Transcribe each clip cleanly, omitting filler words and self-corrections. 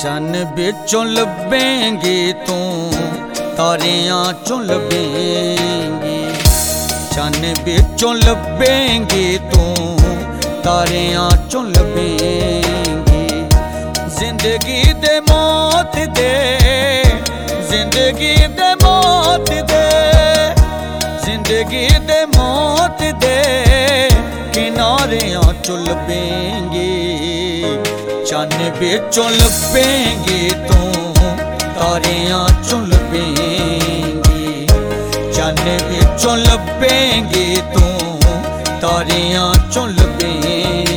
चन बिचों लभेंगी तू तारियां चों लभेंगी। चन बिचों लभेंगी तू तारियां चों लभेंगी। जिंदगी दे मौत दे, जिंदगी दे मौत दे, जिंदगी दे मौत दे किनारियां चों लभेंगी। चन बिचों लभेंगी तू तारियां चों लभेंगी। चन बिचों लभेंगी तू तारियां चों लभेंगी।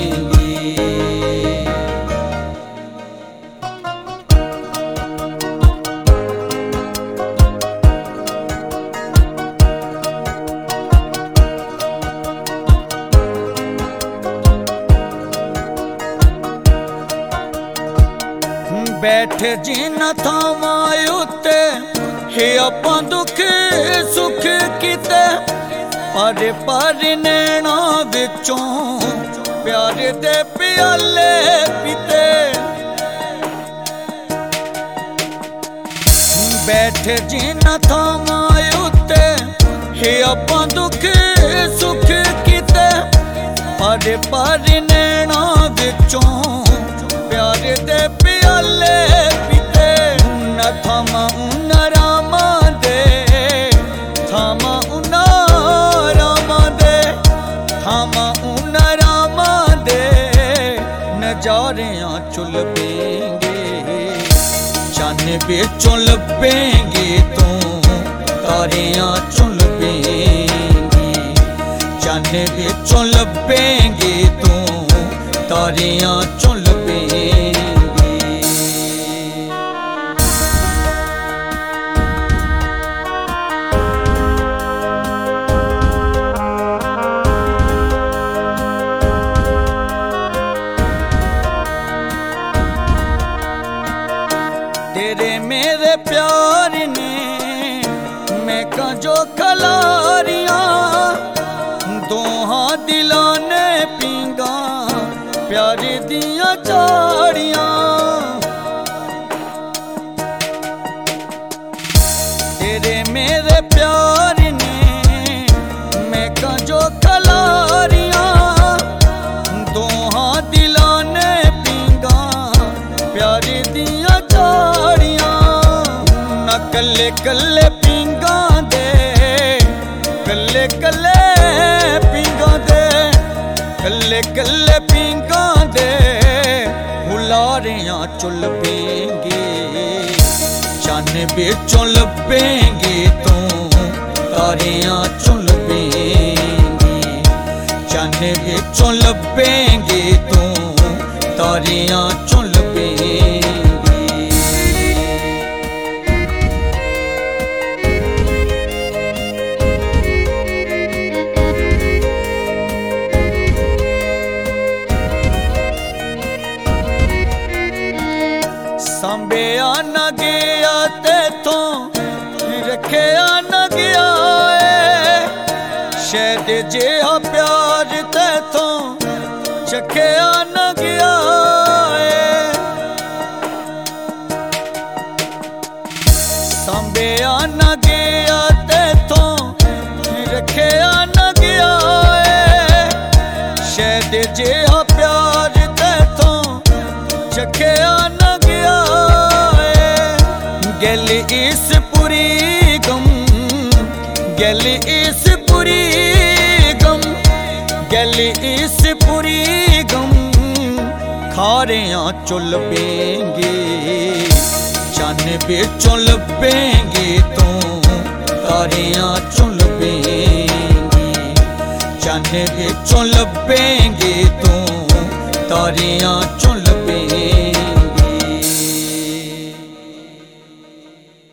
बैठे जिन्ना थावां उत्ते हे आपां दुख सुख कीते। पर नैना विचों प्यार दे प्याले पीते। बैठे जिन्ना थावां उत्ते हे आपां दुख सुख कीते। पर नैना विचों प्यार दे प्याले पीते। न थामा उन्ना रामा दे, थामा उन्ना रामा दे, थामा उन्ना रामा दे नजारियां चों लभेंगे। चन बिचों लभेंगी तू तारियां चों लभेंगी। चन बिचों लभेंगी तू तारियां चों लभेंगी। तेरे मेरे प्यार ने मैं का जो खलारियां दोहां दिलां ने पींगा प्यार दियां झाड़ियां। तेरे मेरे प्यार ने मैं का जो खलारियां दोहां दिलां ने पींगा प्यार दियां झाड़ियां। न कल्ले कल्ले पींगा दे, कल्ले कल्ले पींगा दे, कल्ले कल्ले पींगा दे हुलारियां चों लभेंगी। चन बिचों लभेंगी तू तारियां चों लभेंगी। चन बिचों लभेंगी तू तारियां चों लभेंगी। सांभेया न गया तेथों रखेया न गया है। शायद जिहा प्यार तेथों चखेया न गया है। सांभेया न गया तेथों रखेया न गया है। शायद जिहा प्यार तेथों चखेया न गया है। गल इस पूरी गम, गल इस पूरी गम, गल इस पूरी गम खारियां चों लभेंगी। चन बिचों लभेंगी तू तारियां चों लभेंगी। चन बिचों लभेंगी तू तारियां चों